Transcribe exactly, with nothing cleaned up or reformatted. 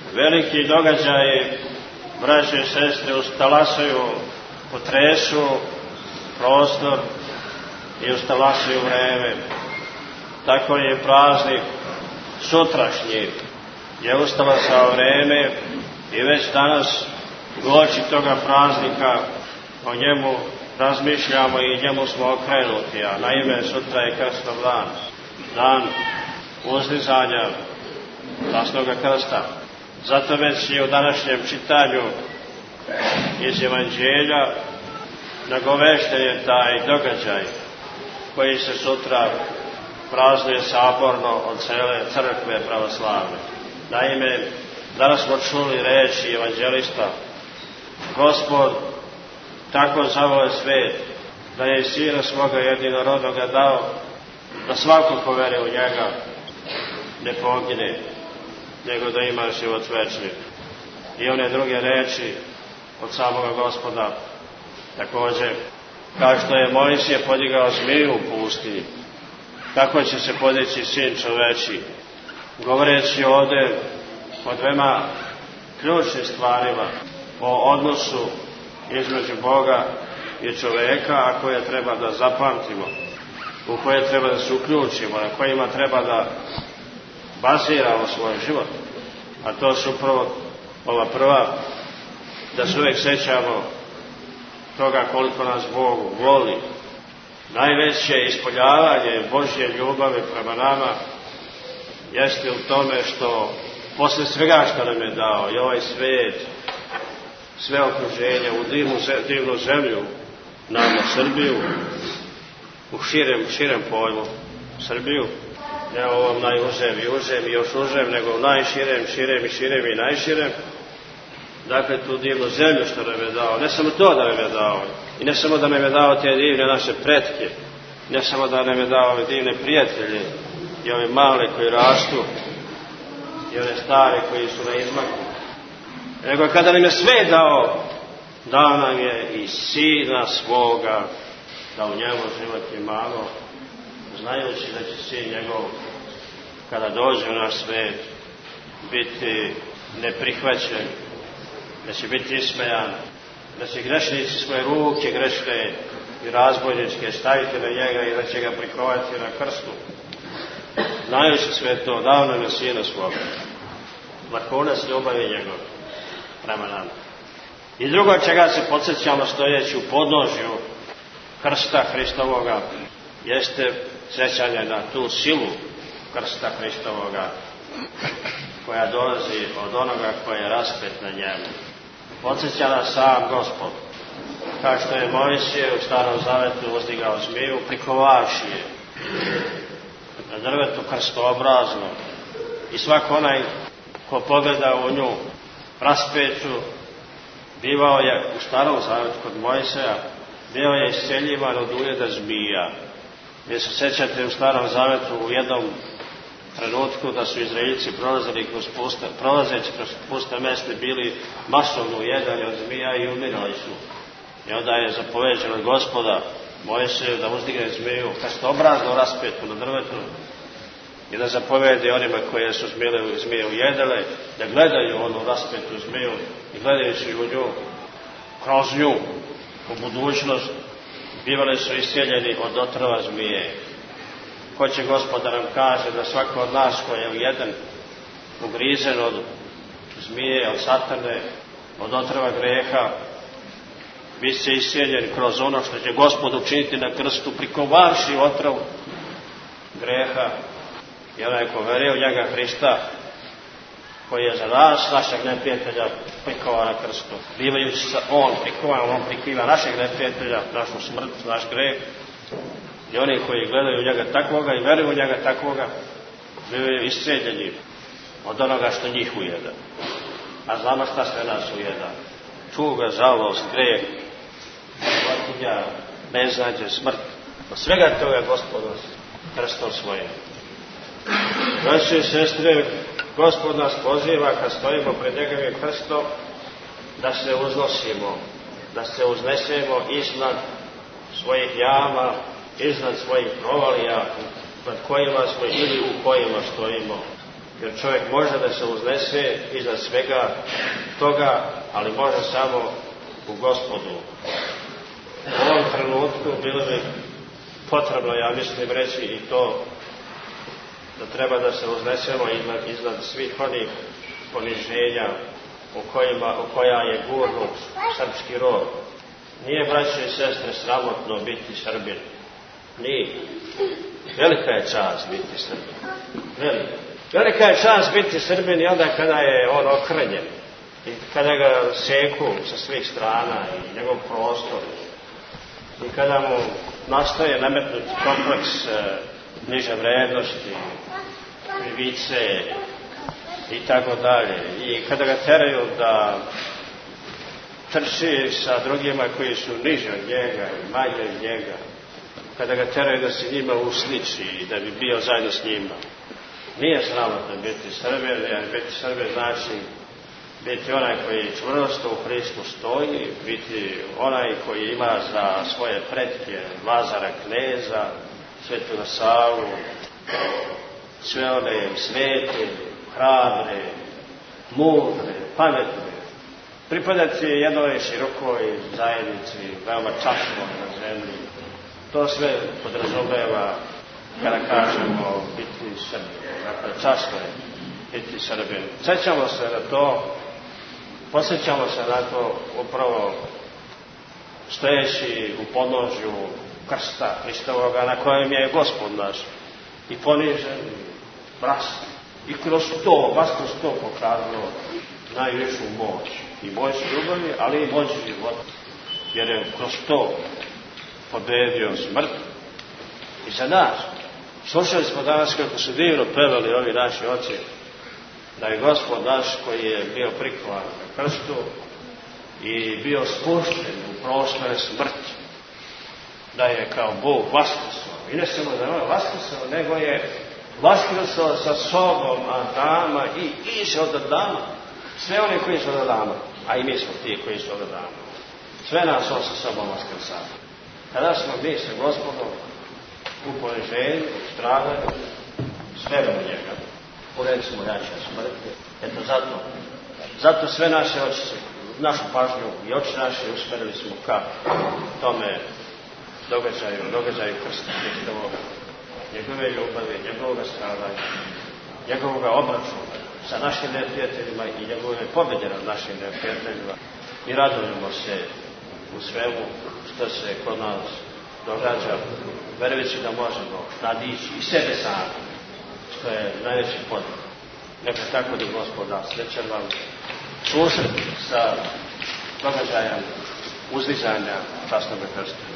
Veliki događaji, braće i sestre, ustalasaju, potresu prostor i ustalasaju vreme. Tako je praznik sutrašnji je ustalasao vreme i već danas uoči toga praznika o njemu razmišljamo i njemu smo okrenuti, a naime sutra je krstov dan, dan uzdizanja časnoga krsta. Zato već i u današnjem čitanju iz Evanđelja nagovešten je taj događaj koji se sutra praznuje saborno od cele crkve pravoslavne. Naime, danas smo čuli reči evanđelista: Gospod tako zaveo svet da je Sina svoga jedinorodnoga dao, da svako ko veruje u njega ne pogine, nego da ima život večni. I one druge reči od samoga Gospoda također, kao što je Mojsije podigao zmiju u pustinji, tako će se podići Sin čoveči, govoreći ovde o dvema ključnim stvarima, o odnosu između Boga i čoveka, a koje treba da zapamtimo, u koje treba da se uključimo, na kojima treba da baziramo svoj život. A to su upravo ova prva, da se uvijek sećamo toga koliko nas Bog voli. Najveće ispoljavanje Božje ljubavi prema nama jeste u tome što posle svega što nam je dao i ovaj svet, sve okruženje, u divnu, divnu zemlju, nama Srbiju, u širem, širem pojmu Srbiju, ne ovom najužem i užem i još užem, nego u najširem, širem i širem i najširem. Dakle, tu divnu zemlju što nam je dao, ne samo to da nam je dao, i ne samo da nam je dao te divne naše pretke, ne samo da nam je dao ove divne prijatelje i ove male koji rastu i ove stare koji su na izmaku, nego kada nam je sve dao, dao nam je i Sina svoga, da u njemu život imamo, znajući da će Sin njegov, kada dođe u naš svet, biti neprihvaćen, da će biti ismejan, da će grešnici svoje ruke grešne i razbojničke staviti na njega i da će ga prikovati na krstu. Znajući sve to, dao nam je Sina svoga, vrhunac ljubavi njegov prema nama. I drugo čega se podsjećamo stojeći u podnožju krsta Hristovoga jeste sećanje na tu silu krsta Hristovoga koja dolazi od onoga koji je raspet na njemu. Podsjeća nas sam Gospod, kao što je Mojsije u Starom Zavetu uzdigao zmiju, prikovaši je na drvetu krstoobrazno, i svako onaj ko pogleda u nju raspetu, bivao je u Starom Zavetu kod Mojsija, bio je isceljivan od ujeda zmija. Vi se sećate u Starom Zavetu u jednom trenutku da su Izraelci prolazili kroz puste, prolazeći kroz puste mesta bili masovno ujedani od zmija i umirali su. I onda je zapoveđeno od Gospoda Mojsiju da uzdigne zmiju krstobrazno raspetu na drvetu i da zapovedi onima koje su zmije, zmije ujedele da gledaju onu raspetu zmiju i gledajući u nju, kroz nju u budućnost, bivali su iscijeljeni od otrova zmije. Hoće Gospod da nam kaže da svako od nas koji je ujeden, ugrizen od zmije, od satane, od otrova greha, bit će iscijeljen kroz ono što će Gospod učiniti na krstu, prikovarši otrov greha. I onaj ko veruje u njega Hrista, koji je za nas, našeg neprijatelja, prikova na krstu. Bivajući se on prikovan, on prikriva našeg neprijatelja, našu smrt, naš greh. I oni koji gledaju njega takvoga i veruju u njega takvoga, bivaju iscijeljeni od onoga što njih ujeda. A znamo šta sve nas ujeda. Čuga, žalost, greh, životinja, beznađe, smrt. Od svega toga Gospod nas krstom svojim. Naše sestre, Gospod nas poziva kad stojimo pred njegovim krstom da se uznosimo, da se uznesemo iznad svojih jama, iznad svojih provalija nad kojima smo ili u kojima stojimo. Jer čovjek može da se uznese iznad svega toga, ali može samo u Gospodu. U ovom trenutku bilo bi potrebno, ja mislim, reći i to da treba da se uznesemo iznad, iznad svih onih poniženja u, kojima, u koja je gurnut srpski rod. Nije, braće i sestre, sramotno biti Srbin. Nije. Velika je čast biti Srbin. Velika. Velika je čast biti Srbin i onda kada je on okrnjen i kada ga seku sa svih strana i njegov prostor i kada mu nastaje nametnuti kompleks e, niže vrednosti, krivice i tako dalje. I kada ga teraju da trči sa drugima koji su niže od njega i manje od njega, kada ga teraju da se njima usliči i da bi bio zajedno s njima. Nije sramotno biti Srbin, jer biti Srbin znači biti onaj koji čvrsto u Hristu stoji, biti onaj koji ima za svoje pretke Lazara kneza, Svetu Savu, sve one svete, hrabre, mudre, pametne. Pripadati jednoj širokoj zajednici, veoma časno na zemlji. To sve podrazumeva kada kažemo biti Srbin. Dakle, časno je biti Srbin. Sjećamo se na to, posjećamo se na to upravo stojeći u podnožju krsta Hristovoga na kojem je Gospod naš i ponižen i brast. I kroz to, baš kroz to pokazano najvišu moć. I moć ljubavi, ali i moć života. Jer je kroz to pobedio smrt i za nas. Slušali smo danas kako su divno pevali ovi naši oci, da je Gospod naš koji je bio prikovan na krstu i bio spušten u prostore smrti, da je kao Bog vaskrsao. I ne samo da je vaskrsao, nego je vaskrsao sa sobom Adama i išao od Adama. Sve oni koji su od Adama, a i mi smo ti koji su od Adama. Sve nas on sa sobom vaskrsao. Kada smo mi sa Gospodom u poniženju, u stradanju, sve u njega. Uredimo jače smrti. Eto zato, zato sve naše oči, našu pažnju i oči naše usmerili smo ka tome događaju, događaju krsta Hristovoga, njegove ljubavi, njegovog stradanja, njegovog obračuna sa našim neprijateljima i njegove pobjede nad našim neprijateljima. I radujemo se u svemu što se kod nas događa, verujući da možemo nadići i sebe sami, što je najveći podvig. Neka tako da Gospod da srećan vam susret sa događajem uzlizanja časnog krsta.